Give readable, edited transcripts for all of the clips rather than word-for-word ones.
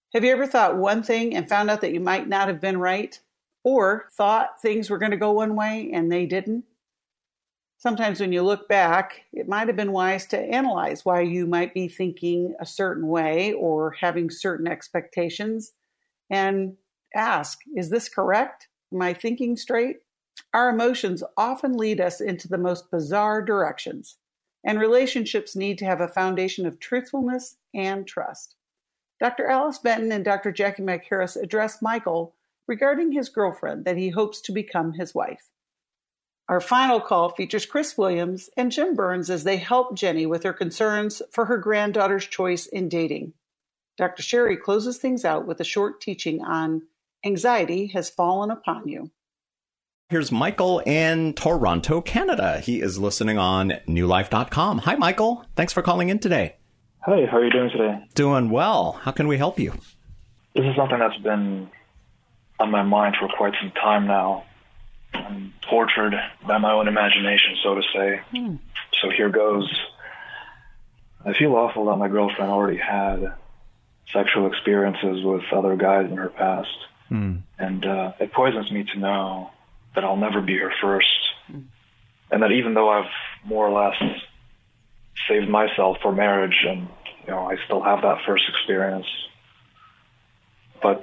Have you ever thought one thing and found out that you might not have been right? Or thought things were going to go one way and they didn't? Sometimes when you look back, it might have been wise to analyze why you might be thinking a certain way or having certain expectations and ask, is this correct? Am I thinking straight? Our emotions often lead us into the most bizarre directions, and relationships need to have a foundation of truthfulness and trust. Dr. Alice Benton and Dr. Jackie McHarris address Michael regarding his girlfriend that he hopes to become his wife. Our final call features Chris Williams and Jim Burns as they help Jenny with her concerns for her granddaughter's choice in dating. Dr. Sherry closes things out with a short teaching on Anxiety Has Fallen Upon You. Here's Michael in Toronto, Canada. He is listening on newlife.com. Hi, Michael. Thanks for calling in today. Hey, how are you doing today? Doing well. How can we help you? This is something that's been on my mind for quite some time now. I'm tortured by my own imagination, so to say. So here goes. I feel awful that my girlfriend already had sexual experiences with other guys in her past. And it poisons me to know that I'll never be her first. And that even though I've more or less saved myself for marriage and, I still have that first experience. But,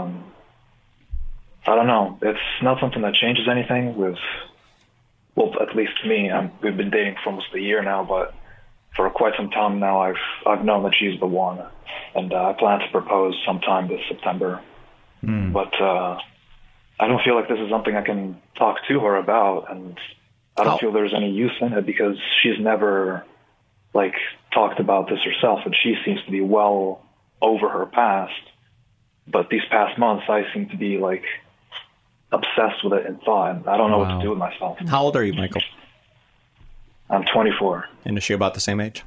I don't know. It's not something that changes anything with, well, at least me. We've been dating for almost a year now, but for quite some time now, I've known that she's the one, and I plan to propose sometime this September. But I don't feel like this is something I can talk to her about, and I don't feel there's any use in it because she's never talked about this herself, and she seems to be well over her past. But these past months, I seem to be obsessed with it in thought, and I don't know what to do with myself. How old are you, Michael? I'm 24. And is she about the same age?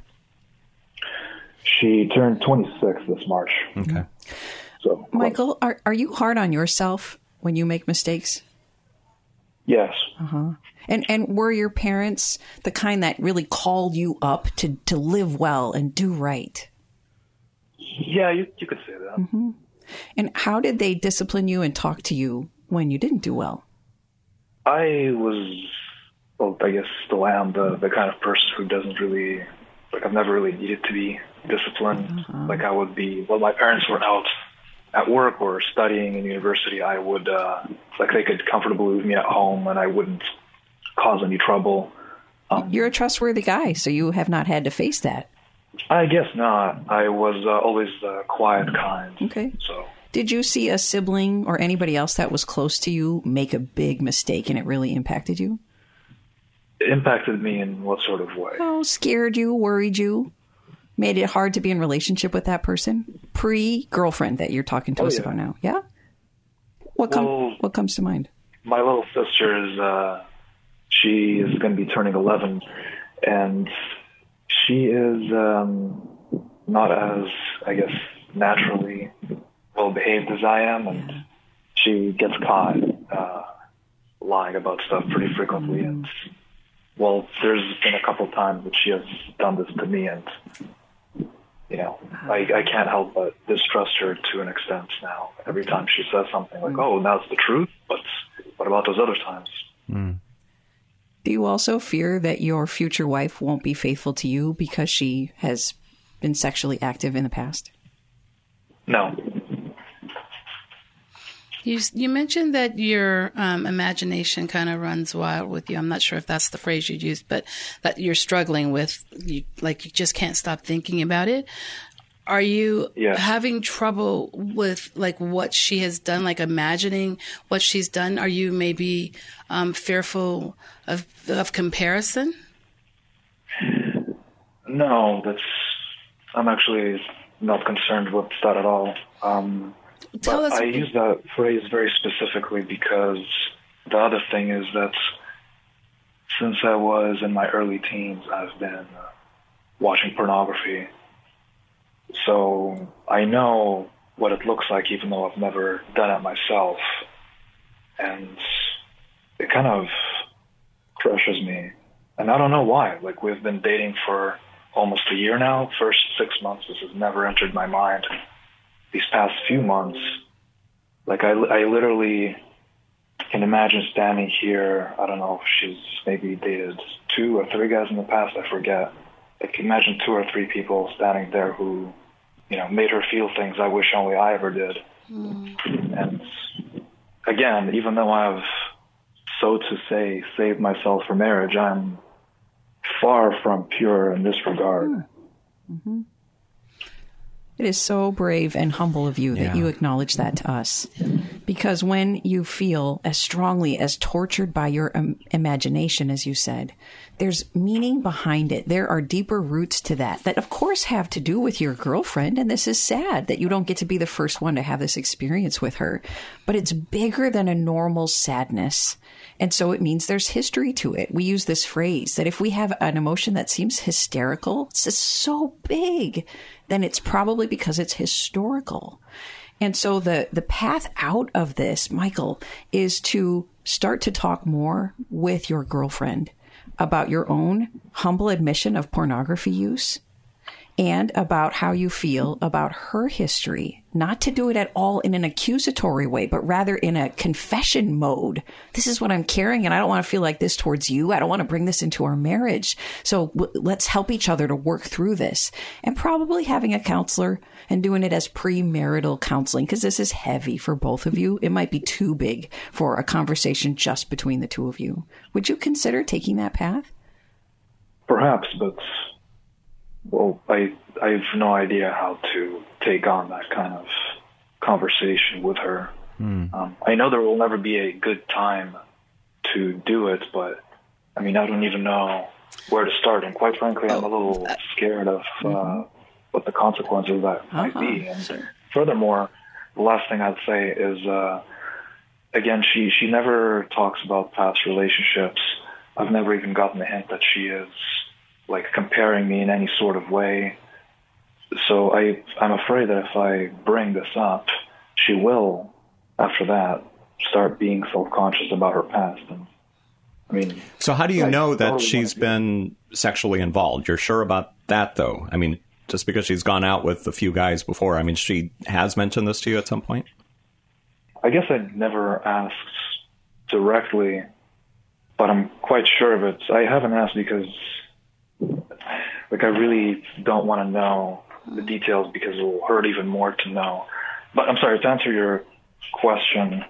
She turned 26 this March. Okay. So, Michael, are you hard on yourself when you make mistakes? Yes. And were your parents the kind that really called you up to live well and do right? Yeah, you could say that. And how did they discipline you and talk to you when you didn't do well? I was, I guess still am the kind of person who doesn't really, I've never really needed to be disciplined like I would be. Well, my parents were out at work or studying in university. I would, they could comfortably leave me at home and I wouldn't cause any trouble. You're a trustworthy guy, so you have not had to face that. I guess not. I was always the quiet kind. Okay. So, did you see a sibling or anybody else that was close to you make a big mistake and it really impacted you? It impacted me in what sort of way? Oh, scared you, worried you, made it hard to be in relationship with that person? Pre-girlfriend that you're talking to us about now. Yeah? What comes to mind? My little sister is, she is going to be turning 11, and she is not as, I guess, naturally well-behaved as I am, and she gets caught lying about stuff pretty frequently. And, well, there's been a couple times that she has done this to me, and, I can't help but distrust her to an extent now. Every time she says something oh, that's the truth, but what about those other times? Do you also fear that your future wife won't be faithful to you because she has been sexually active in the past? No. You mentioned that your imagination kind of runs wild with you. I'm not sure if that's the phrase you used, but that you're struggling with, you just can't stop thinking about it. Are you having trouble with what she has done, imagining what she's done? Are you maybe fearful of comparison? No, I'm actually not concerned with that at all. But I use that phrase very specifically because the other thing is that since I was in my early teens, I've been watching pornography. So I know what it looks like, even though I've never done it myself. And it kind of crushes me. And I don't know why. We've been dating for almost a year now. First 6 months, this has never entered my mind. these past few months, like I literally can imagine standing here. I don't know if she's maybe dated 2 or 3 guys in the past, I forget. Like imagine 2 or 3 people standing there who, made her feel things I wish only I ever did. And again, even though I've, so to say, saved myself for marriage, I'm far from pure in this regard. Mm-hmm. It is so brave and humble of you that you acknowledge that to us. Because when you feel as strongly as tortured by your imagination, as you said, there's meaning behind it. There are deeper roots to that of course have to do with your girlfriend. And this is sad that you don't get to be the first one to have this experience with her. But it's bigger than a normal sadness. And so it means there's history to it. We use this phrase that if we have an emotion that seems hysterical, it's just so big, then it's probably because it's historical. And so the path out of this, Michael, is to start to talk more with your girlfriend about your own humble admission of pornography use and about how you feel about her history. Not to do it at all in an accusatory way, but rather in a confession mode. This is what I'm carrying, and I don't want to feel like this towards you. I don't want to bring this into our marriage. So let's help each other to work through this. And probably having a counselor and doing it as premarital counseling, because this is heavy for both of you. It might be too big for a conversation just between the two of you. Would you consider taking that path? Perhaps, but... well, I have no idea how to take on that kind of conversation with her. I know there will never be a good time to do it, but I don't even know where to start. And quite frankly, I'm a little scared of what the consequences of that might be. And furthermore, the last thing I'd say is, again, she never talks about past relationships. I've never even gotten a hint that she is comparing me in any sort of way. So I'm afraid that if I bring this up, she will, after that, start being self-conscious about her past. And so how do you know that she's been sexually involved? You're sure about that, though? Just because she's gone out with a few guys before, she has mentioned this to you at some point? I guess I never asked directly, but I'm quite sure of it. I haven't asked because I really don't want to know the details because it will hurt even more to know. But I'm sorry, to answer your question,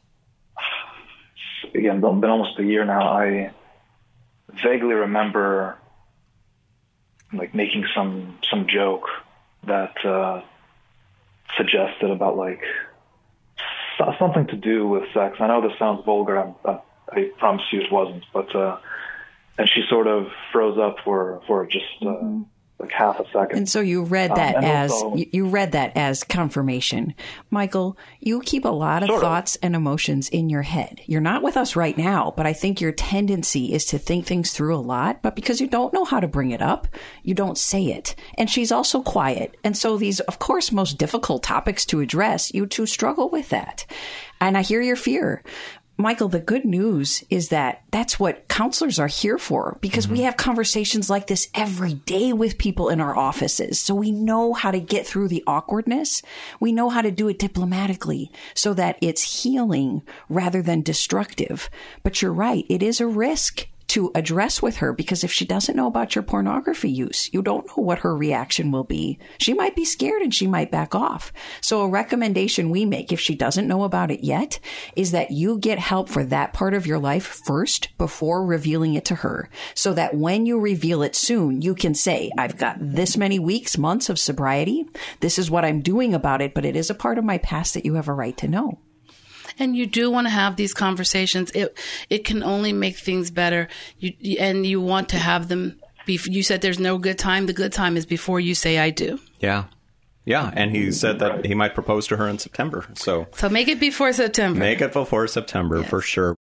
again, it's been almost a year now. I vaguely remember making some joke that suggested about something to do with sex. I know this sounds vulgar. I promise you it wasn't, but and she sort of froze up for just half a second. And so you read that you read that as confirmation. Michael, you keep a lot of thoughts and emotions in your head. You're not with us right now, but I think your tendency is to think things through a lot. But because you don't know how to bring it up, you don't say it. And she's also quiet. And so these, of course, most difficult topics to address, you two struggle with that. And I hear your fear. Michael, the good news is that that's what counselors are here for, because we have conversations like this every day with people in our offices. So we know how to get through the awkwardness. We know how to do it diplomatically so that it's healing rather than destructive. But you're right. It is a risk to address with her, because if she doesn't know about your pornography use, you don't know what her reaction will be. She might be scared and she might back off. So a recommendation we make, if she doesn't know about it yet, is that you get help for that part of your life first before revealing it to her, so that when you reveal it soon, you can say, I've got this many weeks, months of sobriety. This is what I'm doing about it, but it is a part of my past that you have a right to know. And you do want to have these conversations. It can only make things better. You want to have them. You said there's no good time. The good time is before you say I do. Yeah. Yeah. And he said that he might propose to her in September. So make it before September. Make it before September, yes, for sure.